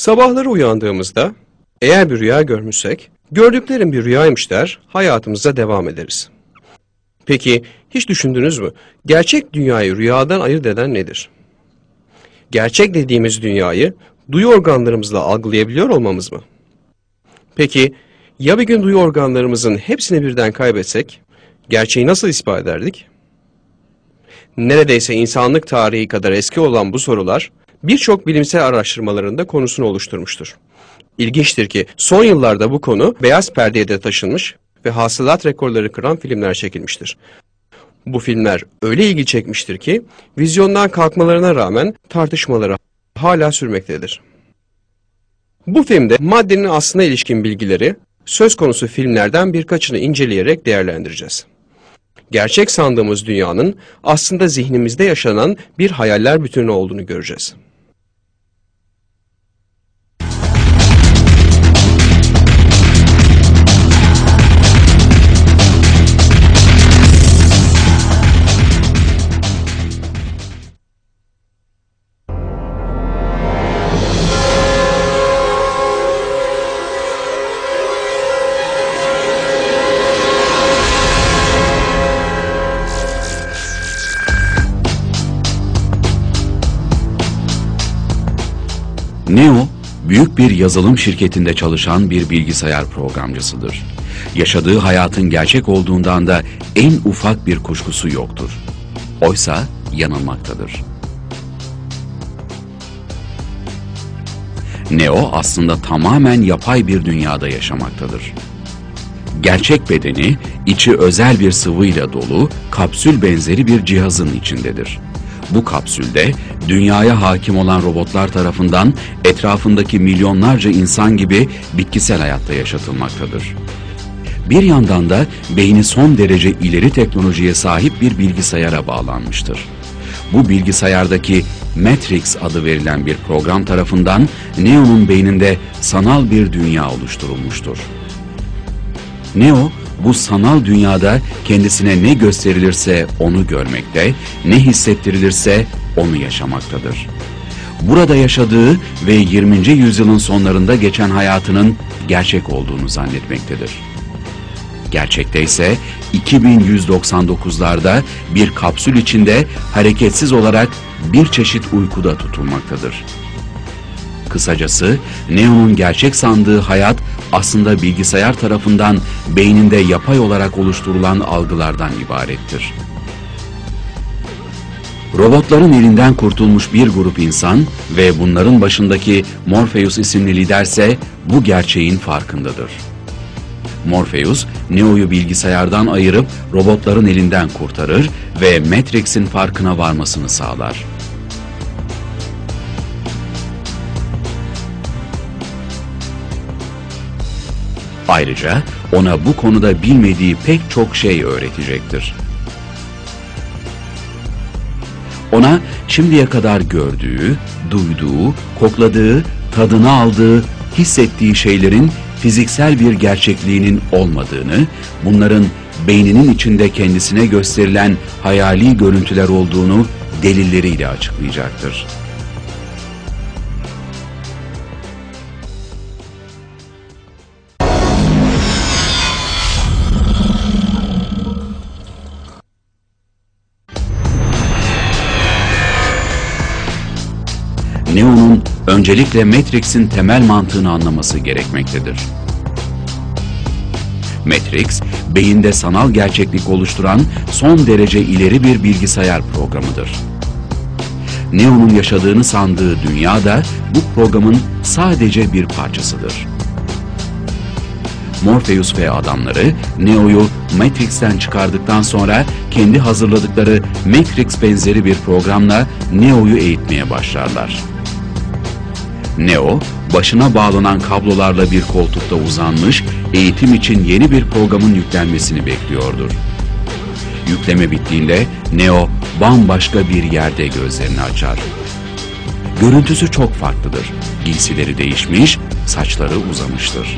Sabahları uyandığımızda eğer bir rüya görmüşsek, gördüklerim bir rüyaymış der, hayatımıza devam ederiz. Peki hiç düşündünüz mü? Gerçek dünyayı rüyadan ayırt eden nedir? Gerçek dediğimiz dünyayı duyu organlarımızla algılayabiliyor olmamız mı? Peki ya bir gün duyu organlarımızın hepsini birden kaybetsek, gerçeği nasıl ispat ederdik? Neredeyse insanlık tarihi kadar eski olan bu sorular, birçok bilimsel araştırmalarında konusunu oluşturmuştur. İlginçtir ki son yıllarda bu konu beyaz perdeye de taşınmış ve hasılat rekorları kıran filmler çekilmiştir. Bu filmler öyle ilgi çekmiştir ki vizyondan kalkmalarına rağmen tartışmaları hala sürmektedir. Bu filmde maddenin aslına ilişkin bilgileri söz konusu filmlerden birkaçını inceleyerek değerlendireceğiz. Gerçek sandığımız dünyanın aslında zihnimizde yaşanan bir hayaller bütünü olduğunu göreceğiz. Neo, büyük bir yazılım şirketinde çalışan bir bilgisayar programcısıdır. Yaşadığı hayatın gerçek olduğundan da en ufak bir kuşkusu yoktur. Oysa yanılmaktadır. Neo aslında tamamen yapay bir dünyada yaşamaktadır. Gerçek bedeni, içi özel bir sıvıyla dolu, kapsül benzeri bir cihazın içindedir. Bu kapsülde dünyaya hakim olan robotlar tarafından etrafındaki milyonlarca insan gibi bitkisel hayatta yaşatılmaktadır. Bir yandan da beyni son derece ileri teknolojiye sahip bir bilgisayara bağlanmıştır. Bu bilgisayardaki Matrix adı verilen bir program tarafından Neo'nun beyninde sanal bir dünya oluşturulmuştur. Neo, bu sanal dünyada kendisine ne gösterilirse onu görmekte, ne hissettirilirse onu yaşamaktadır. Burada yaşadığı ve 20. yüzyılın sonlarında geçen hayatının gerçek olduğunu zannetmektedir. Gerçekte ise 2199'larda bir kapsül içinde hareketsiz olarak bir çeşit uykuda tutulmaktadır. Kısacası Neo'nun gerçek sandığı hayat aslında bilgisayar tarafından beyninde yapay olarak oluşturulan algılardan ibarettir. Robotların elinden kurtulmuş bir grup insan ve bunların başındaki Morpheus isimli liderse bu gerçeğin farkındadır. Morpheus, Neo'yu bilgisayardan ayırıp robotların elinden kurtarır ve Matrix'in farkına varmasını sağlar. Ayrıca ona bu konuda bilmediği pek çok şey öğretecektir. Ona şimdiye kadar gördüğü, duyduğu, kokladığı, tadını aldığı, hissettiği şeylerin fiziksel bir gerçekliğinin olmadığını, bunların beyninin içinde kendisine gösterilen hayali görüntüler olduğunu delilleriyle açıklayacaktır. Neo'nun öncelikle Matrix'in temel mantığını anlaması gerekmektedir. Matrix, beyinde sanal gerçeklik oluşturan son derece ileri bir bilgisayar programıdır. Neo'nun yaşadığını sandığı dünya da bu programın sadece bir parçasıdır. Morpheus ve adamları Neo'yu Matrix'ten çıkardıktan sonra kendi hazırladıkları Matrix benzeri bir programla Neo'yu eğitmeye başlarlar. Neo, başına bağlanan kablolarla bir koltukta uzanmış, eğitim için yeni bir programın yüklenmesini bekliyordur. Yükleme bittiğinde Neo bambaşka bir yerde gözlerini açar. Görüntüsü çok farklıdır. Giysileri değişmiş, saçları uzamıştır.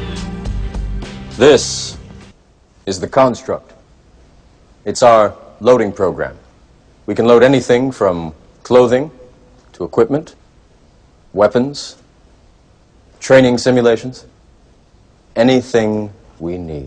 This is the construct. It's our loading program. We can load anything from clothing to equipment, weapons, training simulations, anything we need.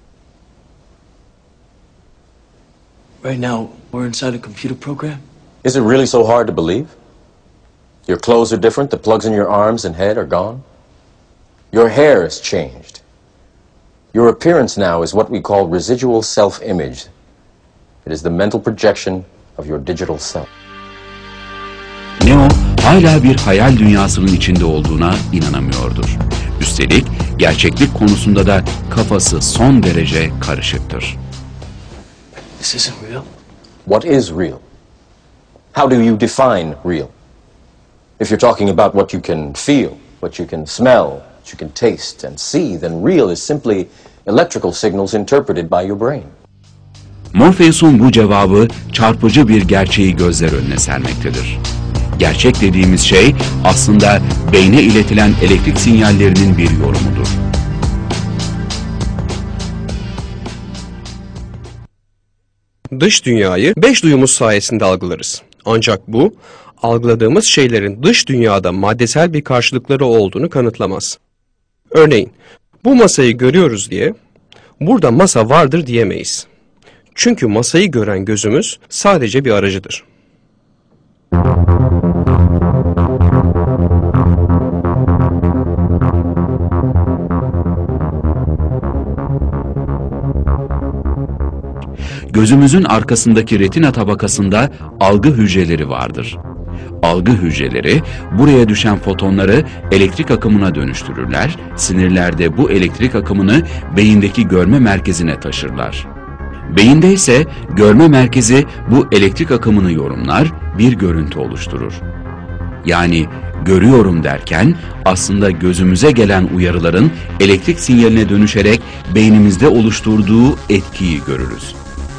Right now, we're inside a computer program? Is it really so hard to believe? Your clothes are different, the plugs in your arms and head are gone. Your hair has changed. Your appearance now is what we call residual self-image. It is the mental projection of your digital self. Neo hala bir hayal dünyasının içinde olduğuna inanamıyordur. Üstelik gerçeklik konusunda da kafası son derece karışıktır. This isn't real. What is real? How do you define real? If you're talking about what you can feel, what you can smell, what you can taste and see, then real is simply electrical signals interpreted by your brain. Morpheus'un bu cevabı çarpıcı bir gerçeği gözler önüne sermektedir. Gerçek dediğimiz şey aslında beyne iletilen elektrik sinyallerinin bir yorumudur. Dış dünyayı 5 duyumuz sayesinde algılarız. Ancak bu, algıladığımız şeylerin dış dünyada maddesel bir karşılıkları olduğunu kanıtlamaz. Örneğin, bu masayı görüyoruz diye, burada masa vardır diyemeyiz. Çünkü masayı gören gözümüz sadece bir aracıdır. Gözümüzün arkasındaki retina tabakasında algı hücreleri vardır. Algı hücreleri buraya düşen fotonları elektrik akımına dönüştürürler, sinirlerde bu elektrik akımını beyindeki görme merkezine taşırlar. Beyinde ise görme merkezi bu elektrik akımını yorumlar, bir görüntü oluşturur. Yani görüyorum derken aslında gözümüze gelen uyarıların elektrik sinyaline dönüşerek beynimizde oluşturduğu etkiyi görürüz.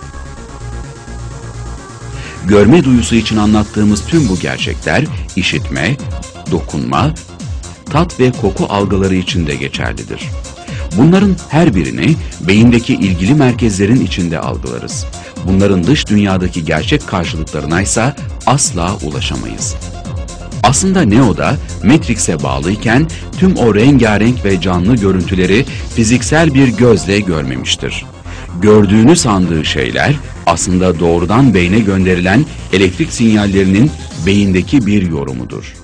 Görme duyusu için anlattığımız tüm bu gerçekler işitme, dokunma, tat ve koku algıları için de geçerlidir. Bunların her birini beyindeki ilgili merkezlerin içinde algılarız. Bunların dış dünyadaki gerçek karşılıklarına ise asla ulaşamayız. Aslında Neo'da Matrix'e bağlıyken tüm o rengarenk ve canlı görüntüleri fiziksel bir gözle görmemiştir. Gördüğünü sandığı şeyler aslında doğrudan beyne gönderilen elektrik sinyallerinin beyindeki bir yorumudur.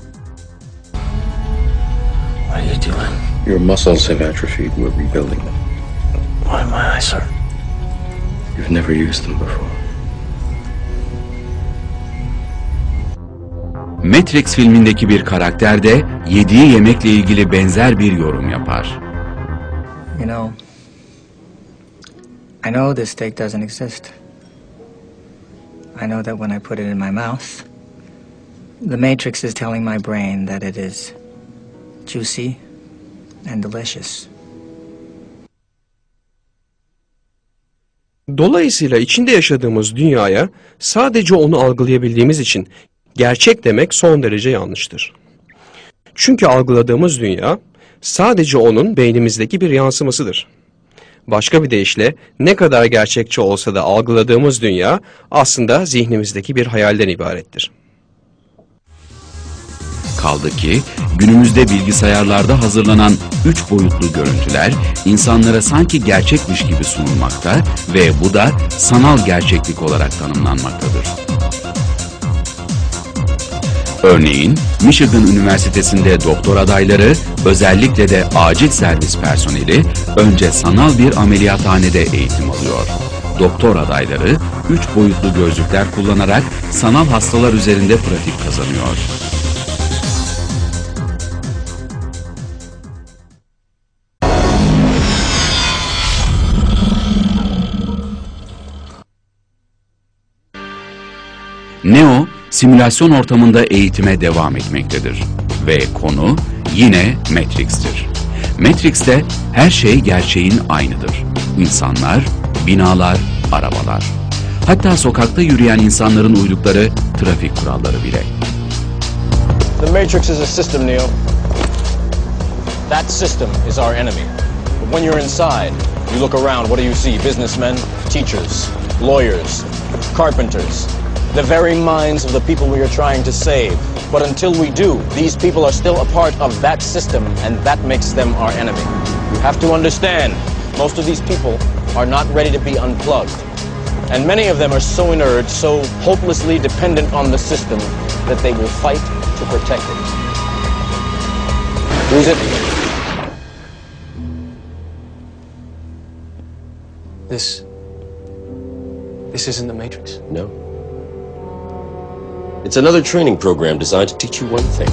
What are you doing? Your muscles have atrophied. We're rebuilding them. Why are my eyes hurt? You've never used them before. Matrix filmindeki bir karakter de yediği yemekle ilgili benzer bir yorum yapar. You know, I know this steak doesn't exist. I know that when I put it in my mouth, the Matrix is telling my brain that it is juicy and delicious. Dolayısıyla içinde yaşadığımız dünyaya sadece onu algılayabildiğimiz için gerçek demek son derece yanlıştır. Çünkü algıladığımız dünya sadece onun beynimizdeki bir yansımasıdır. Başka bir deyişle ne kadar gerçekçi olsa da algıladığımız dünya aslında zihnimizdeki bir hayalden ibarettir. Kaldı ki günümüzde bilgisayarlarda hazırlanan 3 boyutlu görüntüler insanlara sanki gerçekmiş gibi sunulmakta ve bu da sanal gerçeklik olarak tanımlanmaktadır. Örneğin Michigan Üniversitesi'nde doktor adayları, özellikle de acil servis personeli önce sanal bir ameliyathanede eğitim alıyor. Doktor adayları 3 boyutlu gözlükler kullanarak sanal hastalar üzerinde pratik kazanıyor. Neo, simülasyon ortamında eğitime devam etmektedir. Ve konu yine Matrix'tir. Matrix'te her şey gerçeğin aynıdır. İnsanlar, binalar, arabalar. Hatta sokakta yürüyen insanların uydukları trafik kuralları bile. The Matrix is a system, Neo. That system is our enemy. But when you're inside, you look around, what do you see? Businessmen, teachers, lawyers, carpenters, the very minds of the people we are trying to save. But until we do, these people are still a part of that system, and that makes them our enemy. You have to understand, most of these people are not ready to be unplugged. And many of them are so inert, so hopelessly dependent on the system, that they will fight to protect it. Who's it? This isn't the Matrix. No. It's another training program designed to teach you one thing.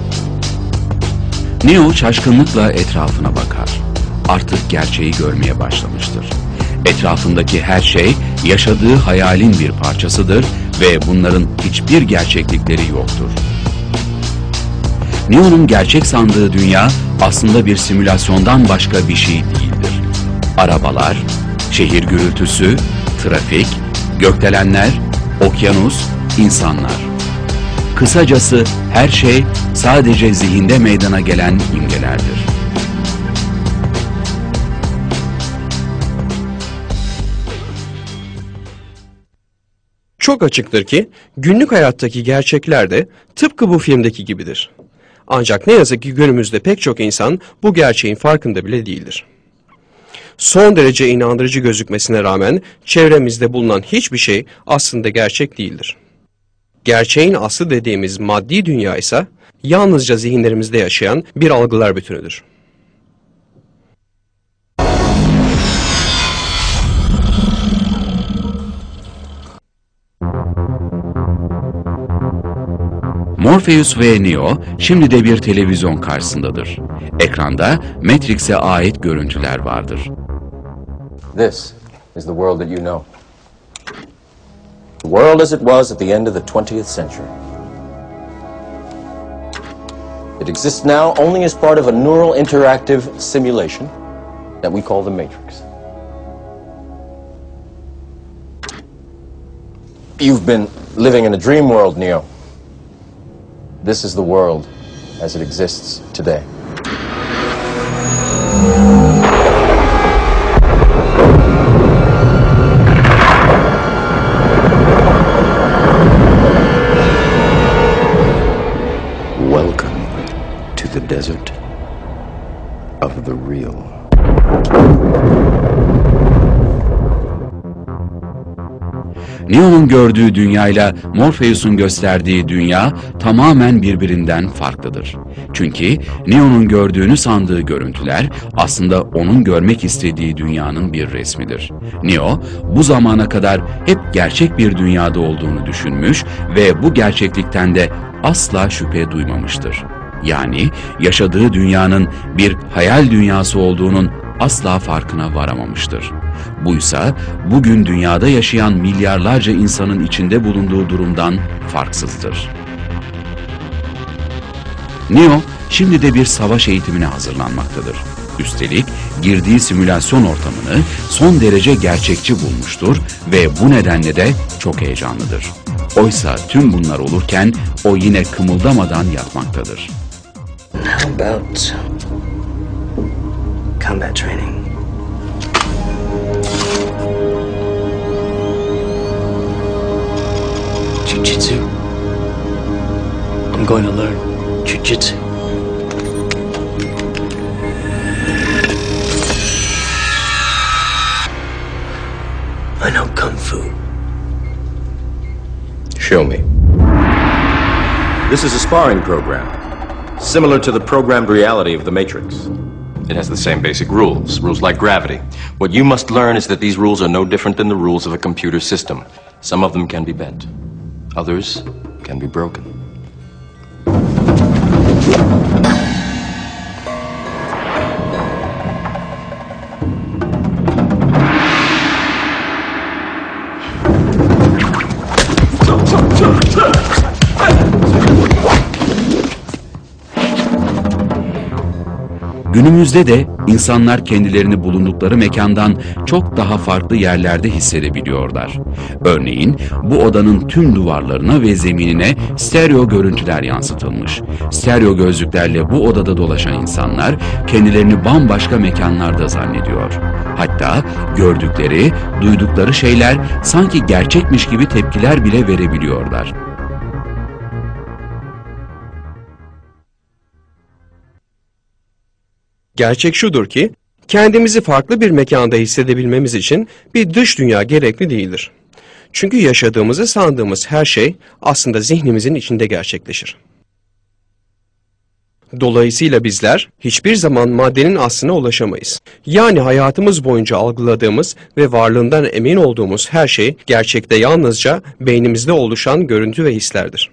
Neo şaşkınlıkla etrafına bakar. Artık gerçeği görmeye başlamıştır. Etrafındaki her şey yaşadığı hayalin bir parçasıdır ve bunların hiçbir gerçeklikleri yoktur. Neo'nun gerçek sandığı dünya aslında bir simülasyondan başka bir şey değildir. Arabalar, şehir gürültüsü, trafik, gökdelenler, okyanus, insanlar. Kısacası her şey sadece zihinde meydana gelen imgelerdir. Çok açıktır ki günlük hayattaki gerçekler de tıpkı bu filmdeki gibidir. Ancak ne yazık ki günümüzde pek çok insan bu gerçeğin farkında bile değildir. Son derece inandırıcı gözükmesine rağmen çevremizde bulunan hiçbir şey aslında gerçek değildir. Gerçeğin aslı dediğimiz maddi dünya ise yalnızca zihinlerimizde yaşayan bir algılar bütünüdür. Morpheus ve Neo şimdi de bir televizyon karşısındadır. Ekranda Matrix'e ait görüntüler vardır. This is the world that you know. The world as it was at the end of the 20th century. It exists now only as part of a neural interactive simulation that we call the Matrix. You've been living in a dream world, Neo. This is the world as it exists today. Welcome to the desert of the real. Neo'nun gördüğü dünyayla Morpheus'un gösterdiği dünya tamamen birbirinden farklıdır. Çünkü Neo'nun gördüğünü sandığı görüntüler aslında onun görmek istediği dünyanın bir resmidir. Neo bu zamana kadar hep gerçek bir dünyada olduğunu düşünmüş ve bu gerçeklikten de asla şüphe duymamıştır. Yani yaşadığı dünyanın bir hayal dünyası olduğunun asla farkına varamamıştır. Buysa bugün dünyada yaşayan milyarlarca insanın içinde bulunduğu durumdan farksızdır. Neo şimdi de bir savaş eğitimine hazırlanmaktadır. Üstelik girdiği simülasyon ortamını son derece gerçekçi bulmuştur ve bu nedenle de çok heyecanlıdır. Oysa tüm bunlar olurken o yine kımıldamadan yatmaktadır. How about combat training? Jiu-jitsu. I'm going to learn jiu-jitsu. I know kung fu. Show me. This is a sparring program, similar to the programmed reality of the Matrix. It has the same basic rules like gravity. What you must learn is that these rules are no different than the rules of a computer system. Some of them can be bent. Others can be broken. Günümüzde de insanlar kendilerini bulundukları mekandan çok daha farklı yerlerde hissedebiliyorlar. Örneğin bu odanın tüm duvarlarına ve zeminine stereo görüntüler yansıtılmış. Stereo gözlüklerle bu odada dolaşan insanlar kendilerini bambaşka mekanlarda zannediyor. Hatta gördükleri, duydukları şeyler sanki gerçekmiş gibi tepkiler bile verebiliyorlar. Gerçek şudur ki, kendimizi farklı bir mekanda hissedebilmemiz için bir dış dünya gerekli değildir. Çünkü yaşadığımızı sandığımız her şey aslında zihnimizin içinde gerçekleşir. Dolayısıyla bizler hiçbir zaman maddenin aslına ulaşamayız. Yani hayatımız boyunca algıladığımız ve varlığından emin olduğumuz her şey gerçekte yalnızca beynimizde oluşan görüntü ve hislerdir.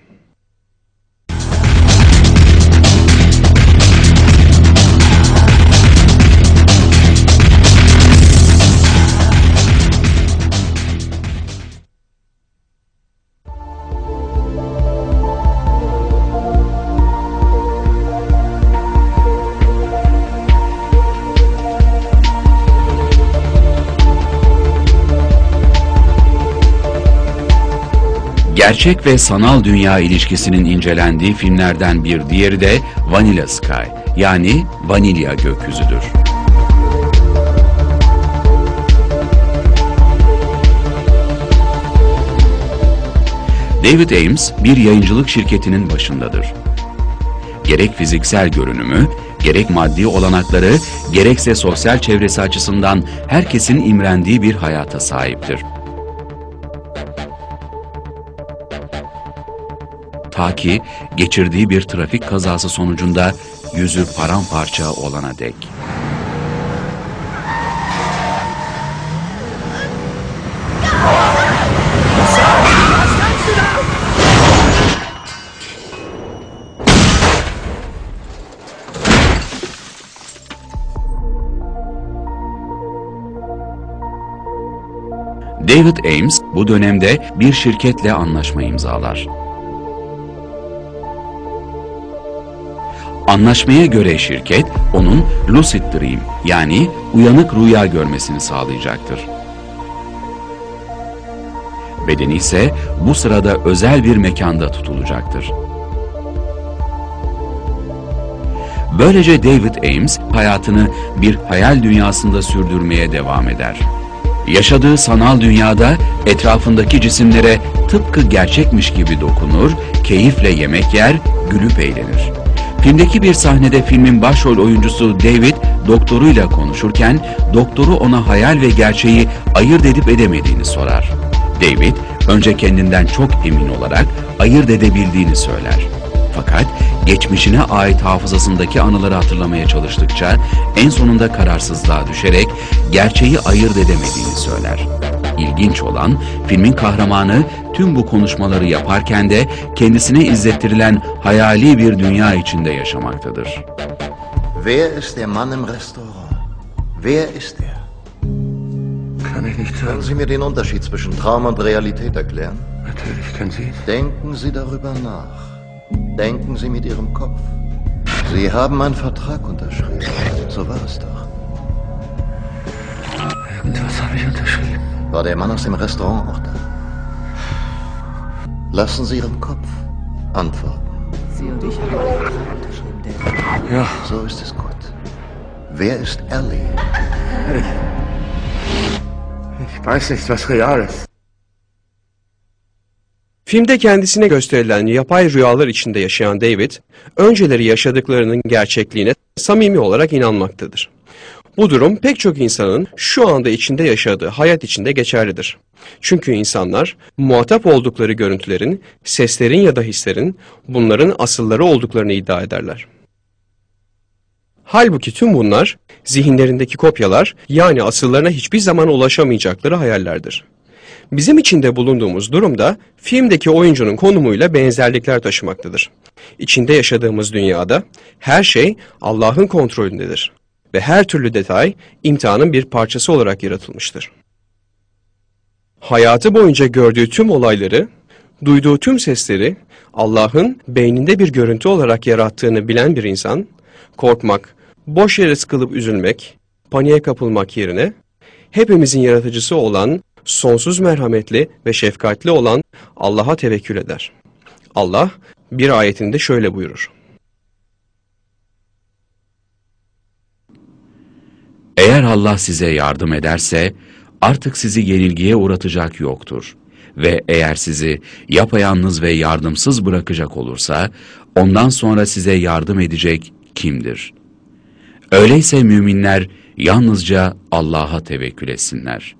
Gerçek ve sanal dünya ilişkisinin incelendiği filmlerden bir diğeri de Vanilla Sky, yani Vanilya Gökyüzüdür. David Ames bir yayıncılık şirketinin başındadır. Gerek fiziksel görünümü, gerek maddi olanakları, gerekse sosyal çevresi açısından herkesin imrendiği bir hayata sahiptir. Ta ki geçirdiği bir trafik kazası sonucunda yüzü paramparça olana dek. David Ames bu dönemde bir şirketle anlaşma imzalar. Anlaşmaya göre şirket onun lucid dream, yani uyanık rüya görmesini sağlayacaktır. Bedeni ise bu sırada özel bir mekanda tutulacaktır. Böylece David Ames hayatını bir hayal dünyasında sürdürmeye devam eder. Yaşadığı sanal dünyada etrafındaki cisimlere tıpkı gerçekmiş gibi dokunur, keyifle yemek yer, gülüp eğlenir. Filmdeki bir sahnede filmin başrol oyuncusu David doktoruyla konuşurken doktoru ona hayal ve gerçeği ayırt edip edemediğini sorar. David önce kendinden çok emin olarak ayırt edebildiğini söyler. Fakat geçmişine ait hafızasındaki anıları hatırlamaya çalıştıkça en sonunda kararsızlığa düşerek gerçeği ayırt edemediğini söyler. İlginç olan, filmin kahramanı tüm bu konuşmaları yaparken de kendisine izlettirilen hayali bir dünya içinde yaşamaktadır. Wer ist der Mann im Restaurant? Wer ist er? Kann ich nicht sagen. Können Sie mir den Unterschied zwischen Traum und Realität erklären? Natürlich können Sie. Denken Sie darüber nach. Denken Sie mit Ihrem Kopf. Sie haben einen Vertrag unterschrieben. So war es doch. Irgendwas habe ich unterschrieben. War der Mann aus dem Restaurant auch da? Lassen Sie Ihren Kopf antworten. Sie und ich haben einen Vertrag unterschrieben, David. Ja. So ist es gut. Wer ist Ellie? Ich weiß nicht, was real ist. Filmde kendisine gösterilen yapay rüyalar içinde yaşayan David, önceleri yaşadıklarının gerçekliğine samimi olarak inanmaktadır. Bu durum pek çok insanın şu anda içinde yaşadığı hayat içinde geçerlidir. Çünkü insanlar muhatap oldukları görüntülerin, seslerin ya da hislerin bunların asılları olduklarını iddia ederler. Halbuki tüm bunlar zihinlerindeki kopyalar, yani asıllarına hiçbir zaman ulaşamayacakları hayallerdir. Bizim içinde bulunduğumuz durumda filmdeki oyuncunun konumuyla benzerlikler taşımaktadır. İçinde yaşadığımız dünyada her şey Allah'ın kontrolündedir ve her türlü detay imtihanın bir parçası olarak yaratılmıştır. Hayatı boyunca gördüğü tüm olayları, duyduğu tüm sesleri Allah'ın beyninde bir görüntü olarak yarattığını bilen bir insan, korkmak, boş yere sıkılıp üzülmek, paniğe kapılmak yerine hepimizin yaratıcısı olan, sonsuz merhametli ve şefkatli olan Allah'a tevekkül eder. Allah bir ayetinde şöyle buyurur. Eğer Allah size yardım ederse artık sizi yenilgiye uğratacak yoktur. Ve eğer sizi yapayalnız ve yardımsız bırakacak olursa ondan sonra size yardım edecek kimdir? Öyleyse müminler yalnızca Allah'a tevekkül etsinler.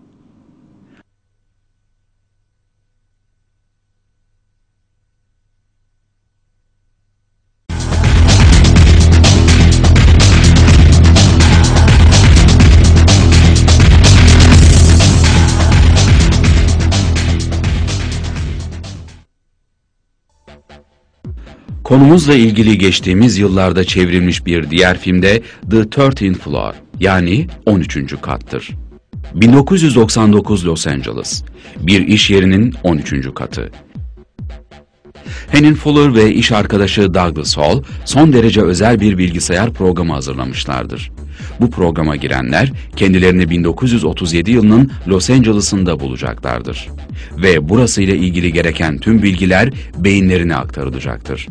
Konumuzla ilgili geçtiğimiz yıllarda çevrilmiş bir diğer filmde The 13th Floor, yani 13. kattır. 1999 Los Angeles, bir iş yerinin 13. katı. Henry Fuller ve iş arkadaşı Douglas Hall son derece özel bir bilgisayar programı hazırlamışlardır. Bu programa girenler kendilerini 1937 yılının Los Angeles'ında bulacaklardır. Ve burasıyla ilgili gereken tüm bilgiler beyinlerine aktarılacaktır.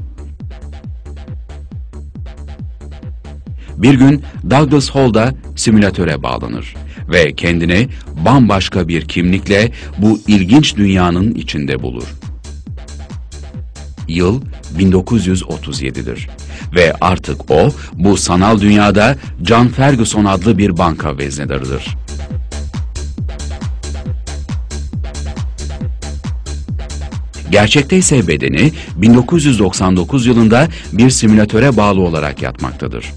Bir gün Douglas Hall da simülatöre bağlanır ve kendini bambaşka bir kimlikle bu ilginç dünyanın içinde bulur. Yıl 1937'dir ve artık o bu sanal dünyada John Ferguson adlı bir banka veznedarıdır. Gerçekte ise bedeni 1999 yılında bir simülatöre bağlı olarak yatmaktadır.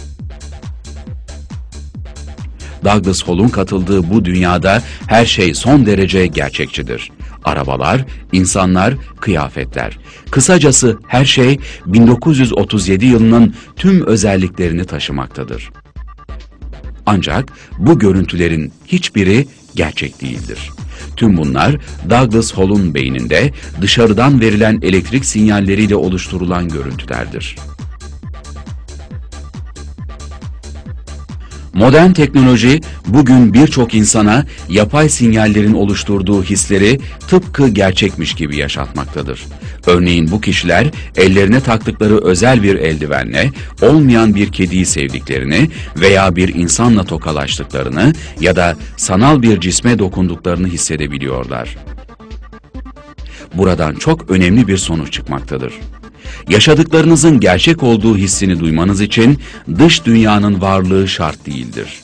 Douglas Hall'un katıldığı bu dünyada her şey son derece gerçekçidir. Arabalar, insanlar, kıyafetler. Kısacası her şey 1937 yılının tüm özelliklerini taşımaktadır. Ancak bu görüntülerin hiçbiri gerçek değildir. Tüm bunlar Douglas Hall'un beyninde dışarıdan verilen elektrik sinyalleriyle oluşturulan görüntülerdir. Modern teknoloji bugün birçok insana yapay sinyallerin oluşturduğu hisleri tıpkı gerçekmiş gibi yaşatmaktadır. Örneğin bu kişiler ellerine taktıkları özel bir eldivenle olmayan bir kediyi sevdiklerini veya bir insanla tokalaştıklarını ya da sanal bir cisme dokunduklarını hissedebiliyorlar. Buradan çok önemli bir sonuç çıkmaktadır. Yaşadıklarınızın gerçek olduğu hissini duymanız için dış dünyanın varlığı şart değildir.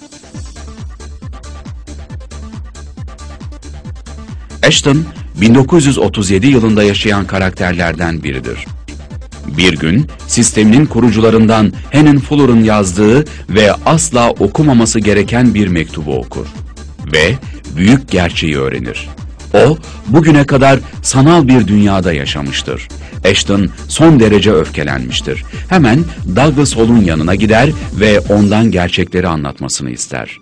Ashton, 1937 yılında yaşayan karakterlerden biridir. Bir gün sisteminin kurucularından Henry Fuller'ın yazdığı ve asla okumaması gereken bir mektubu okur ve büyük gerçeği öğrenir. O, bugüne kadar sanal bir dünyada yaşamıştır. Ashton son derece öfkelenmiştir. Hemen Douglas Hall'un yanına gider ve ondan gerçekleri anlatmasını ister.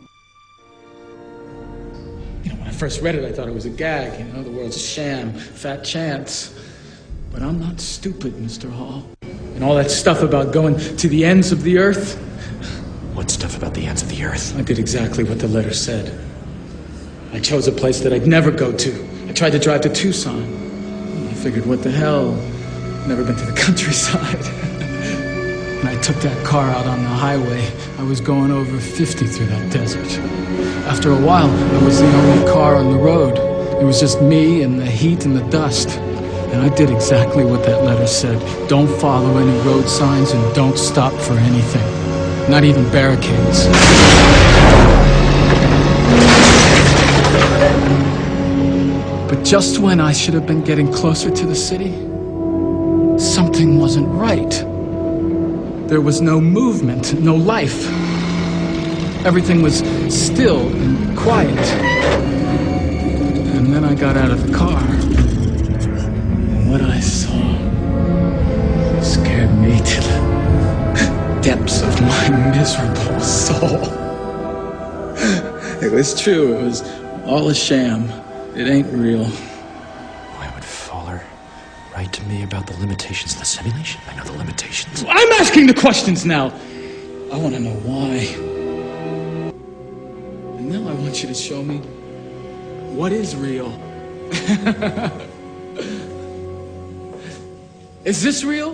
When I first read it, I thought it was a gag. The world's a sham, fat chance. But I'm not stupid, Mr. Hall. And all that stuff about going to the ends of the earth. What stuff about the ends of the earth? I did exactly what the letter said. I chose a place that I'd never go to. I tried to drive to Tucson. I figured, what the hell? Never been to the countryside. When I took that car out on the highway, I was going over 50 through that desert. After a while, I was the only car on the road. It was just me and the heat and the dust. And I did exactly what that letter said. Don't follow any road signs and don't stop for anything. Not even barricades. But just when I should have been getting closer to the city, something wasn't right. There was no movement, no life. Everything was still and quiet. And then I got out of the car. And what I saw scared me to the depths of my miserable soul. It was true. It was all a sham. It ain't real. Why would Fuller write to me about the limitations of the simulation? I know the limitations. I'm asking the questions now. I want to know why. And now I want you to show me what is real. Is this real?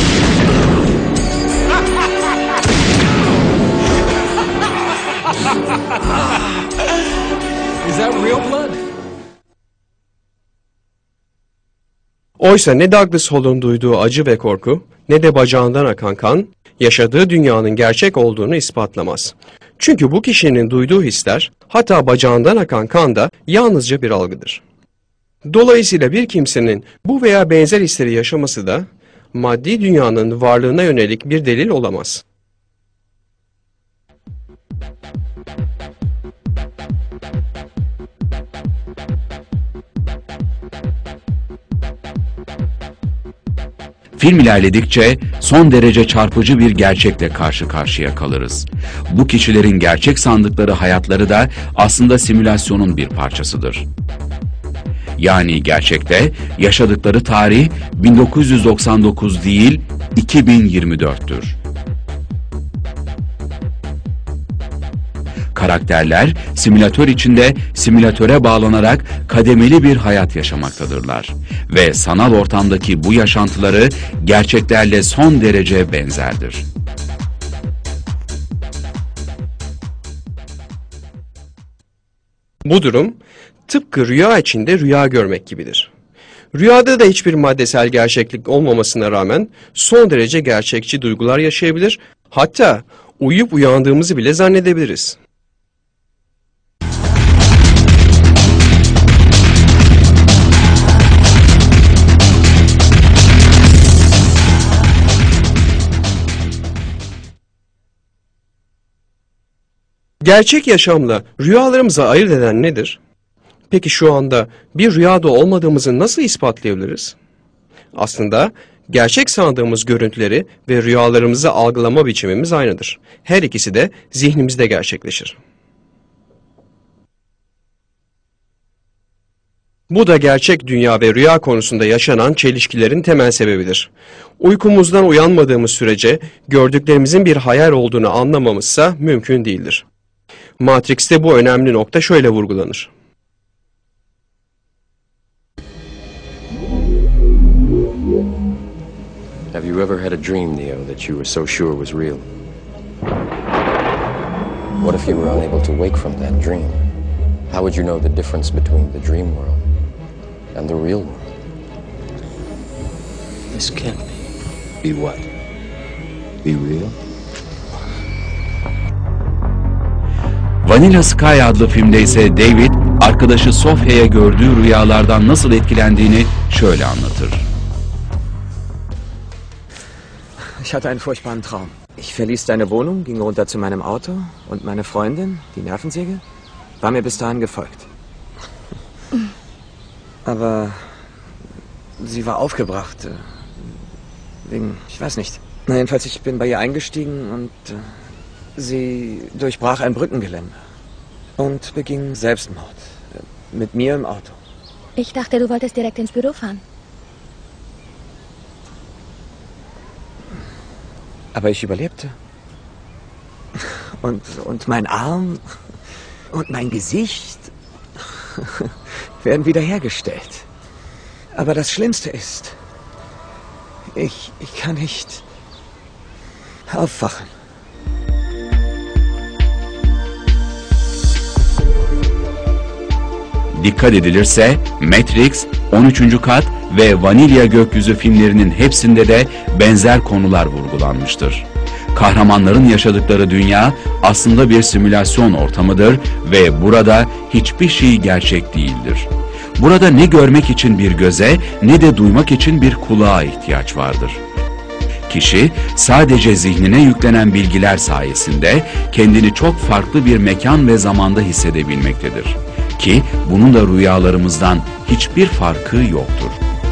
Is that real blood? Oysa ne Douglas Hall'un duyduğu acı ve korku, ne de bacağından akan kan, yaşadığı dünyanın gerçek olduğunu ispatlamaz. Çünkü bu kişinin duyduğu hisler, hatta bacağından akan kan da yalnızca bir algıdır. Dolayısıyla bir kimsenin bu veya benzer hisleri yaşaması da, maddi dünyanın varlığına yönelik bir delil olamaz. Film ilerledikçe son derece çarpıcı bir gerçekle karşı karşıya kalırız. Bu kişilerin gerçek sandıkları hayatları da aslında simülasyonun bir parçasıdır. Yani gerçekte yaşadıkları tarih 1999 değil 2024'tür. Karakterler simülatör içinde simülatöre bağlanarak kademeli bir hayat yaşamaktadırlar ve sanal ortamdaki bu yaşantıları gerçeklerle son derece benzerdir. Bu durum tıpkı rüya içinde rüya görmek gibidir. Rüyada da hiçbir maddesel gerçeklik olmamasına rağmen son derece gerçekçi duygular yaşayabilir, hatta uyuyup uyandığımızı bile zannedebiliriz. Gerçek yaşamla rüyalarımızı ayırt eden nedir? Peki şu anda bir rüyada olmadığımızı nasıl ispatlayabiliriz? Aslında gerçek sandığımız görüntüleri ve rüyalarımızı algılama biçimimiz aynıdır. Her ikisi de zihnimizde gerçekleşir. Bu da gerçek dünya ve rüya konusunda yaşanan çelişkilerin temel sebebidir. Uykumuzdan uyanmadığımız sürece gördüklerimizin bir hayal olduğunu anlamamızsa mümkün değildir. Matrix'te bu önemli nokta şöyle vurgulanır. Have you ever had a dream, Neo, that you were so sure was real? What if you were unable to wake from that dream? How would you know the difference between the dream world and the real world? This can't be. Be what? Be real? Vanilla Sky adlı filmde ise David, arkadaşı Sophia'ya gördüğü rüyalardan nasıl etkilendiğini şöyle anlatır. Ich hatte einen furchtbaren Traum. Ich verließ deine Wohnung, ging runter zu meinem Auto und meine Freundin, die Nervensäge, war mir bis dahin gefolgt. Aber sie war aufgebracht. Wegen, ich weiß nicht. Na, jedenfalls, ich bin bei ihr eingestiegen und sie durchbrach ein Brückengeländer und beging Selbstmord. Mit mir im Auto. Ich dachte, du wolltest direkt ins Büro fahren. Aber ich überlebte. Und mein Arm und mein Gesicht werden wiederhergestellt. Aber das Schlimmste ist, ich kann nicht aufwachen. Dikkat edilirse Matrix, 13. Kat ve Vanilla Gökyüzü filmlerinin hepsinde de benzer konular vurgulanmıştır. Kahramanların yaşadıkları dünya aslında bir simülasyon ortamıdır ve burada hiçbir şey gerçek değildir. Burada ne görmek için bir göze ne de duymak için bir kulağa ihtiyaç vardır. Kişi sadece zihnine yüklenen bilgiler sayesinde kendini çok farklı bir mekan ve zamanda hissedebilmektedir. Ki bunun da rüyalarımızdan hiçbir farkı yoktur.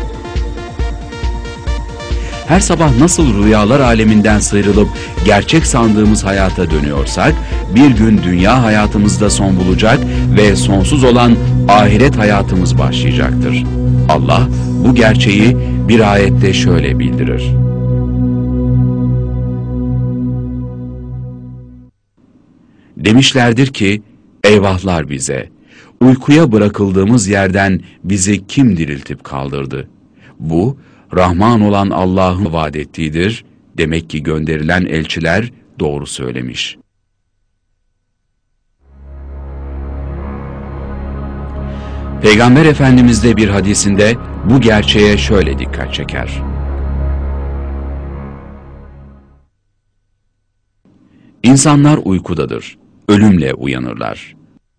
Her sabah nasıl rüyalar aleminden sıyrılıp gerçek sandığımız hayata dönüyorsak, bir gün dünya hayatımızda son bulacak ve sonsuz olan ahiret hayatımız başlayacaktır. Allah bu gerçeği bir ayette şöyle bildirir. Demişlerdir ki, eyvahlar bize! Uykuya bırakıldığımız yerden bizi kim diriltip kaldırdı? Bu, Rahman olan Allah'ın vaat ettiğidir. Demek ki gönderilen elçiler doğru söylemiş. Peygamber Efendimiz de bir hadisinde bu gerçeğe şöyle dikkat çeker. İnsanlar uykudadır, ölümle uyanırlar.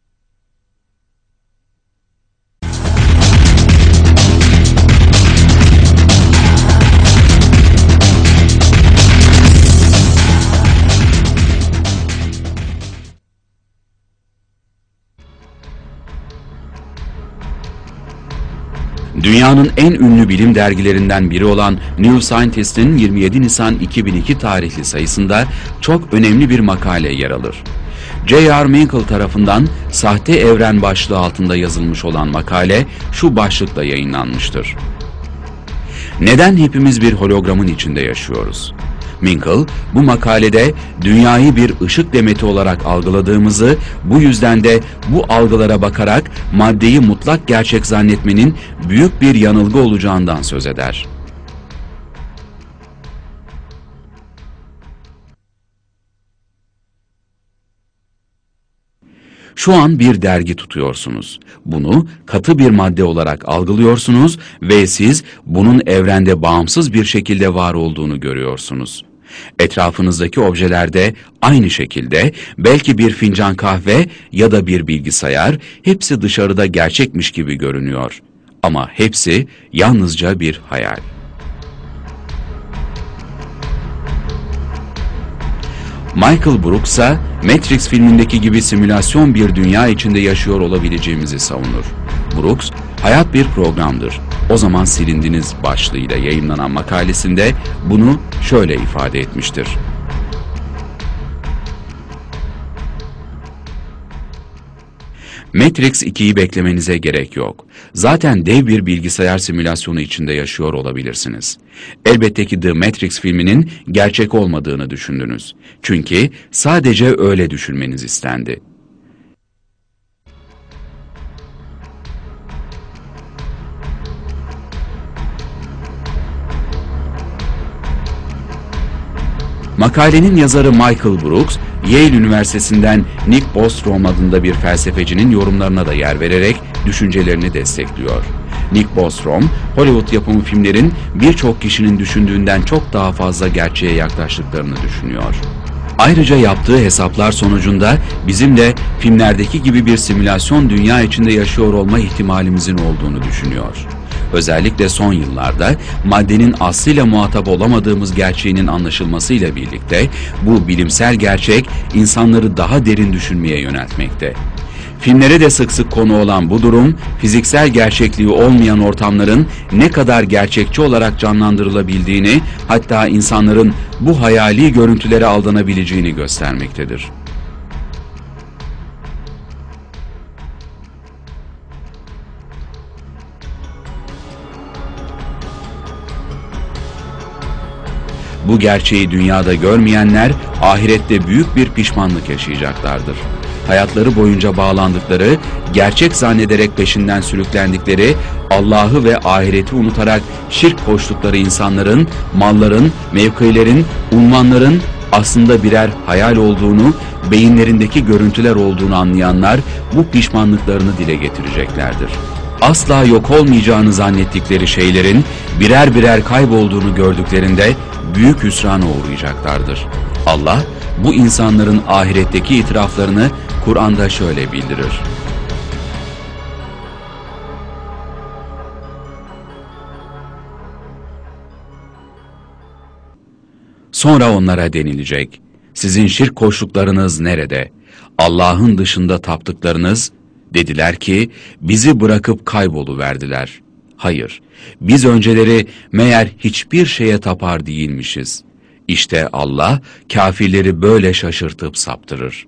Dünyanın en ünlü bilim dergilerinden biri olan New Scientist'in 27 Nisan 2002 tarihli sayısında çok önemli bir makale yer alır. J.R. Minkle tarafından Sahte Evren başlığı altında yazılmış olan makale şu başlıkla yayınlanmıştır. Neden hepimiz bir hologramın içinde yaşıyoruz? Minkle, bu makalede dünyayı bir ışık demeti olarak algıladığımızı, bu yüzden de bu algılara bakarak maddeyi mutlak gerçek zannetmenin büyük bir yanılgı olacağından söz eder. Şu an bir dergi tutuyorsunuz. Bunu katı bir madde olarak algılıyorsunuz ve siz bunun evrende bağımsız bir şekilde var olduğunu görüyorsunuz. Etrafınızdaki objelerde aynı şekilde belki bir fincan kahve ya da bir bilgisayar hepsi dışarıda gerçekmiş gibi görünüyor. Ama hepsi yalnızca bir hayal. Michael Brooks ise Matrix filmindeki gibi simülasyon bir dünya içinde yaşıyor olabileceğimizi savunur. Brooks, hayat bir programdır, o zaman silindiniz başlığıyla yayımlanan makalesinde bunu şöyle ifade etmiştir. Matrix 2'yi beklemenize gerek yok. Zaten dev bir bilgisayar simülasyonu içinde yaşıyor olabilirsiniz. Elbette ki The Matrix filminin gerçek olmadığını düşündünüz. Çünkü sadece öyle düşünmeniz istendi. Makalenin yazarı Michael Brooks, Yale Üniversitesi'nden Nick Bostrom adında bir felsefecinin yorumlarına da yer vererek düşüncelerini destekliyor. Nick Bostrom, Hollywood yapımı filmlerin birçok kişinin düşündüğünden çok daha fazla gerçeğe yaklaştıklarını düşünüyor. Ayrıca yaptığı hesaplar sonucunda bizim de filmlerdeki gibi bir simülasyon dünya içinde yaşıyor olma ihtimalimizin olduğunu düşünüyor. Özellikle son yıllarda maddenin aslıyla muhatap olamadığımız gerçeğinin anlaşılmasıyla birlikte bu bilimsel gerçek insanları daha derin düşünmeye yöneltmekte. Filmlere de sık sık konu olan bu durum, fiziksel gerçekliği olmayan ortamların ne kadar gerçekçi olarak canlandırılabildiğini, hatta insanların bu hayali görüntülere aldanabileceğini göstermektedir. Bu gerçeği dünyada görmeyenler ahirette büyük bir pişmanlık yaşayacaklardır. Hayatları boyunca bağlandıkları, gerçek zannederek peşinden sürüklendikleri, Allah'ı ve ahireti unutarak şirk koştukları insanların, malların, mevkilerin, unvanların aslında birer hayal olduğunu, beyinlerindeki görüntüler olduğunu anlayanlar bu pişmanlıklarını dile getireceklerdir. Asla yok olmayacağını zannettikleri şeylerin birer birer kaybolduğunu gördüklerinde büyük hüsrana uğrayacaklardır. Allah bu insanların ahiretteki itiraflarını Kur'an'da şöyle bildirir. Sonra onlara denilecek, sizin şirk koştuklarınız nerede? Allah'ın dışında taptıklarınız, dediler ki, bizi bırakıp kayboluverdiler. Hayır, biz önceleri meğer hiçbir şeye tapar değilmişiz. İşte Allah, kafirleri böyle şaşırtıp saptırır.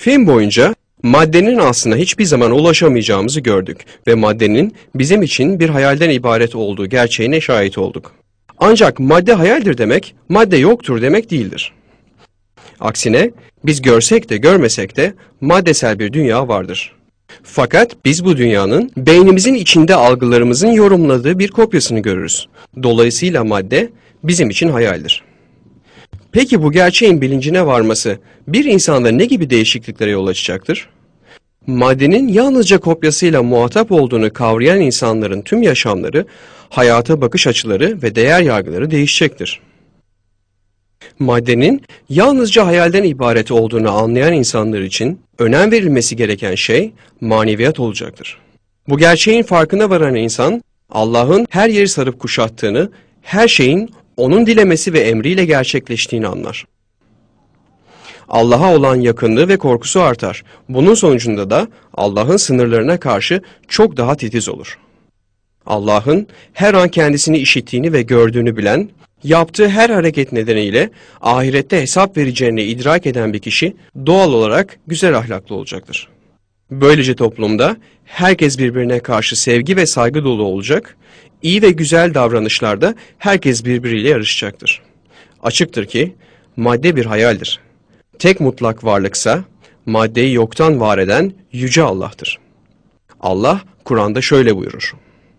Film boyunca maddenin aslında hiçbir zaman ulaşamayacağımızı gördük ve maddenin bizim için bir hayalden ibaret olduğu gerçeğine şahit olduk. Ancak madde hayaldir demek, madde yoktur demek değildir. Aksine biz görsek de görmesek de maddesel bir dünya vardır. Fakat biz bu dünyanın beynimizin içinde algılarımızın yorumladığı bir kopyasını görürüz. Dolayısıyla madde bizim için hayaldir. Peki bu gerçeğin bilincine varması bir insanda ne gibi değişikliklere yol açacaktır? Maddenin yalnızca kopyasıyla muhatap olduğunu kavrayan insanların tüm yaşamları, hayata bakış açıları ve değer yargıları değişecektir. Maddenin yalnızca hayalden ibaret olduğunu anlayan insanlar için önem verilmesi gereken şey maneviyat olacaktır. Bu gerçeğin farkına varan insan, Allah'ın her yeri sarıp kuşattığını, her şeyin onun dilemesi ve emriyle gerçekleştiğini anlar. Allah'a olan yakınlığı ve korkusu artar. Bunun sonucunda da Allah'ın sınırlarına karşı çok daha titiz olur. Allah'ın her an kendisini işittiğini ve gördüğünü bilen, yaptığı her hareket nedeniyle ahirette hesap vereceğini idrak eden bir kişi doğal olarak güzel ahlaklı olacaktır. Böylece toplumda herkes birbirine karşı sevgi ve saygı dolu olacak, iyi ve güzel davranışlarda herkes birbiriyle yarışacaktır. Açıktır ki madde bir hayaldir. Tek mutlak varlıksa maddeyi yoktan var eden Yüce Allah'tır. Allah Kur'an'da şöyle buyurur.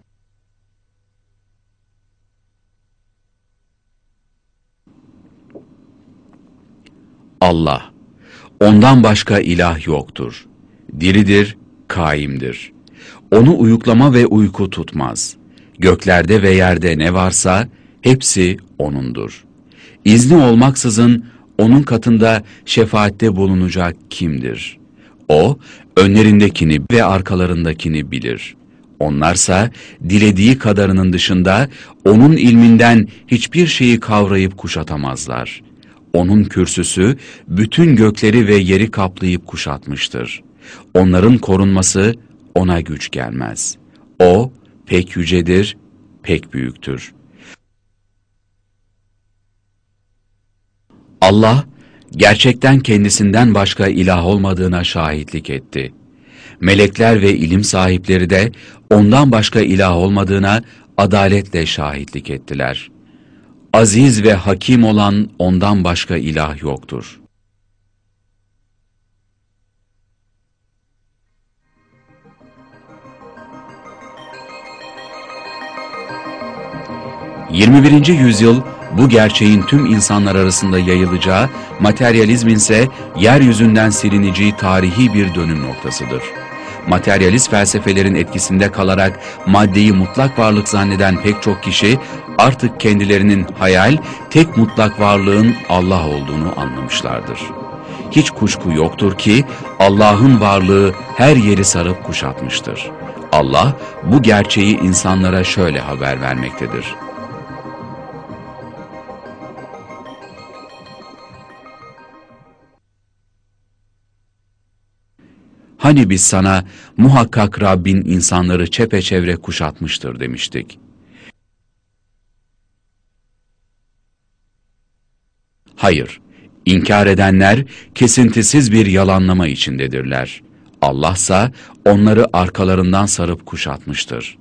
Allah, ondan başka ilah yoktur. Diridir, kaimdir. Onu uyuklama ve uyku tutmaz. Göklerde ve yerde ne varsa hepsi O'nundur. İzni olmaksızın O'nun katında şefaatte bulunacak kimdir? O, önlerindekini ve arkalarındakini bilir. Onlarsa dilediği kadarının dışında O'nun ilminden hiçbir şeyi kavrayıp kuşatamazlar. O'nun kürsüsü bütün gökleri ve yeri kaplayıp kuşatmıştır. Onların korunması O'na güç gelmez. O pek yücedir, pek büyüktür. Allah, gerçekten kendisinden başka ilah olmadığına şahitlik etti. Melekler ve ilim sahipleri de ondan başka ilah olmadığına adaletle şahitlik ettiler. Aziz ve hakim olan ondan başka ilah yoktur. ...21. yüzyıl bu gerçeğin tüm insanlar arasında yayılacağı, materyalizmin ise yeryüzünden silineceği tarihi bir dönüm noktasıdır. Materyalist felsefelerin etkisinde kalarak maddeyi mutlak varlık zanneden pek çok kişi artık kendilerinin hayal, tek mutlak varlığın Allah olduğunu anlamışlardır. Hiç kuşku yoktur ki Allah'ın varlığı her yeri sarıp kuşatmıştır. Allah bu gerçeği insanlara şöyle haber vermektedir. Hani biz sana muhakkak Rabbin insanları çepeçevre kuşatmıştır demiştik. Hayır, inkar edenler kesintisiz bir yalanlama içindedirler. Allahsa onları arkalarından sarıp kuşatmıştır.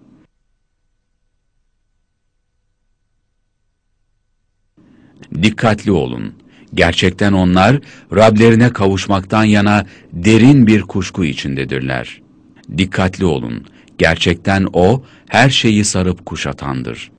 Dikkatli olun. Gerçekten onlar Rablerine kavuşmaktan yana derin bir kuşku içindedirler. Dikkatli olun. Gerçekten O her şeyi sarıp kuşatandır.